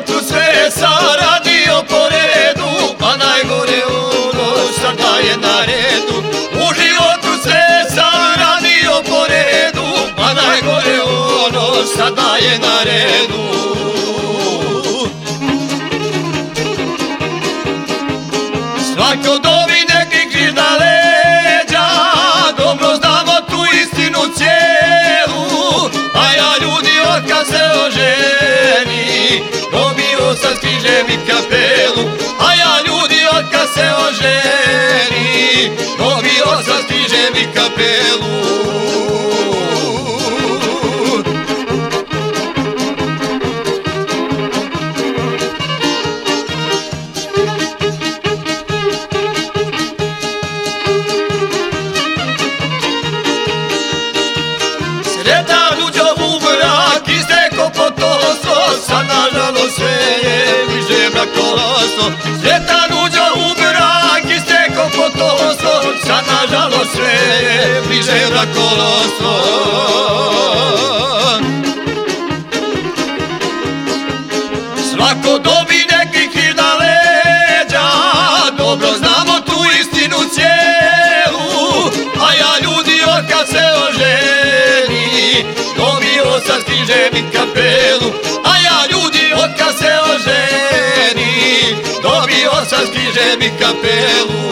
tu sve saradio po redu, a najgore ono sada je na redu. U životu sve saradio po redu, a najgore ono sada je na redu. Svako dobi neki križ na leđa, dobro znamo tu istinu cijelu, a ja ljudi otkad se oženi, dobio sam s križem i kapelu. A ja ljudi otkad se oženi, dobio sam s križem i kapelu. Sretan uđo u brak, isteko potomstvo, sad nažalost sve je bliže brakovodstvo. Sretan uđo u brak, isteko potomstvo, sad nažalost sve je bliže brakovodstvo. Svako dobi neki križ na leđa, dobro znamo tu istinu cijelu, a ja ljudi otkad se oženi, dobio sam s križem i kapelu. A ja ljudi otkad se oženi, dobio sam s križem i kapelu.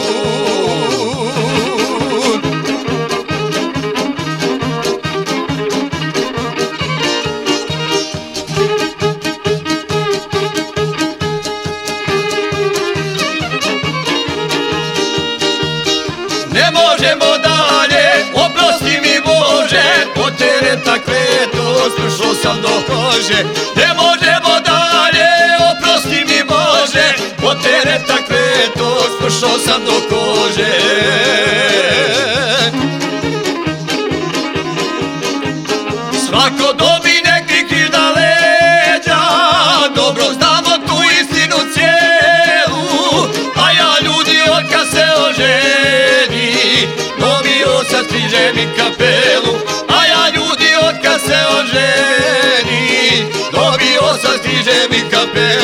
Ne možemo dalje, oprosti mi Bože, od tereta kleto slušao sam do kože. Ne možemo dalje, oprosti mi Bože, od tereta kleto slušao sam do kože. Svako dobi neki križ na leđa, dobro znamo tu istinu cijelu, a ja ljudi otkad se oženi, dobio sam s križem i kapelu. A ja ljudi otkad se oženi, dobio sam s križem i kapelu.